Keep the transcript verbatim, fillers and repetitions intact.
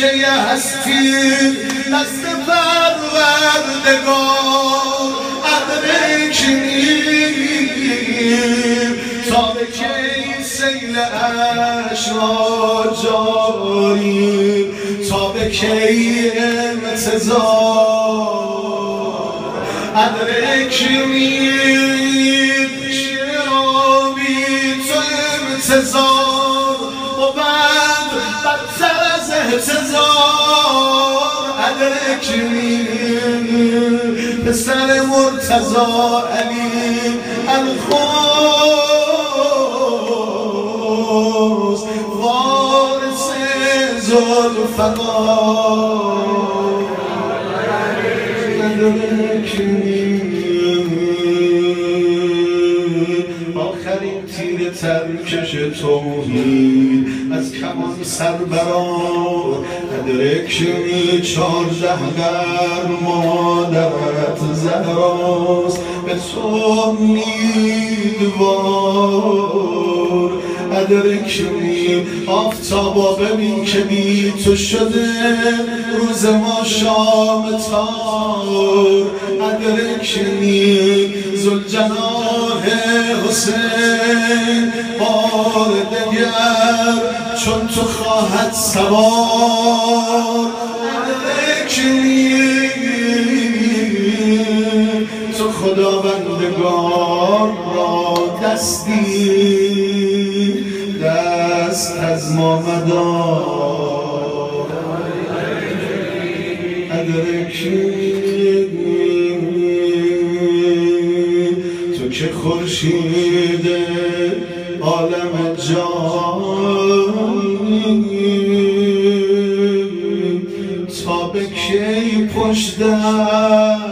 سکه هستی دست پروردگار ادرکنیم تا به کی سیل اشرار جاری تا به کی انتظار ادرکنیم شرابی تو انتظار و بعد بدتر از احتضار ادرکنیم پسر مرتضی علی الخوز وارث ذوالفقار آخرین تیر ترکش توحید از کمان سر برآر ادرکنی چارده قرن مادرت زهراست به تو امیدوار ادرکنی آفتابا ببین که بی تو شده روز ما شام تار ادرکنی ذوالجناح حسین بار دگر چون تو خواهد سوار ادرکنی تو خداوندگار را دستی دست از ما مدار ادرکنی تو که خورشید عالم جانی تا به کی پشت